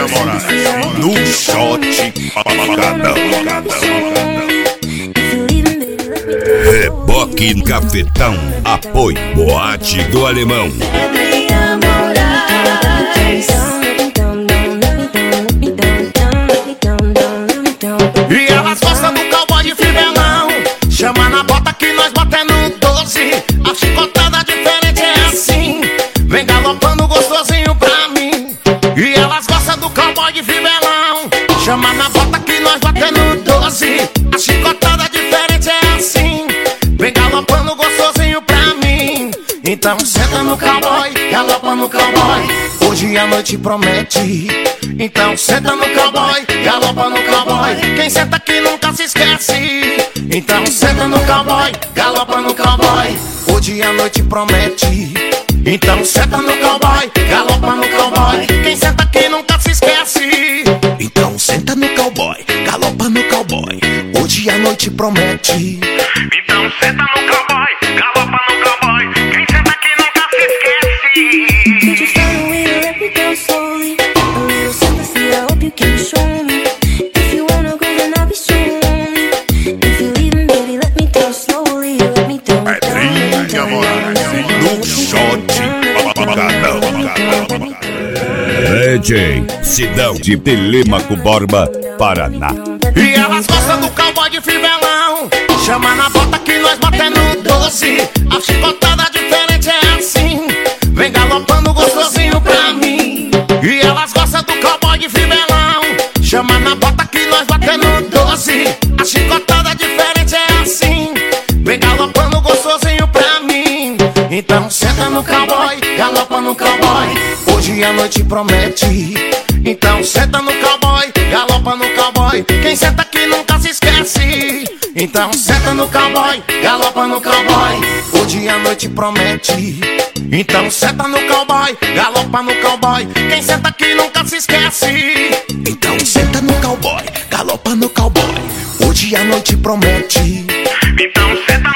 No shot pancadão. Reboque Cafetão, apoio Boate do Alemão. E elas gostam do cowboy de fivelão. Chama na bota que nós bota no 12. A chicotada diferente é assim. Vem galopando gostosinho pra mim. E elas gostam do cowboy de fivelão. Chama na bota que nós bota no 12. A chicotada diferente é assim. Vem galopando gostosinho pra mim. Então senta no cowboy, galopa no cowboy. Hoje a noite promete. Então senta no cowboy, galopa no cowboy. Quem senta aqui nunca se esquece. Então senta no cowboy, galopa no cowboy. Hoje a noite promete. Então senta no cowboy, galopa no cowboy. Quem senta aqui nunca se esquece. Então senta no cowboy, galopa no cowboy. Hoje a noite promete. Então senta no cowboy, galopa no cowboy. Quem senta aqui nunca se esquece. Could you find a way to let me go slowly? A little sympathy, I hope you can show me. If you wanna go, then I'll be so lonely. If you're leaving, baby, let me go slowly. Let me down, No shot pancadão. DJ Sidão de Telêmaco Borba, Paraná. E elas gostam do cowboy de fivelão. Chama na bota que nós bota no 12. A chicotada diferente é assim. Vem galopando gostosinho pra mim. E elas gostam do cowboy de fivelão. Chama na bota que nós bota no 12. A chicotada diferente é assim. Vem galopando gostosinho pra mim. Então senta no cowboy, galopa no cowboy. Hoje a noite promete. Então senta no cowboy, galopa no cowboy. Quem senta aqui nunca se esquece. Então senta no cowboy, galopa no cowboy. Hoje a noite promete. Então senta no cowboy, galopa no cowboy. Quem senta aqui nunca se esquece. Então senta no cowboy, galopa no cowboy. Hoje a noite promete. Então senta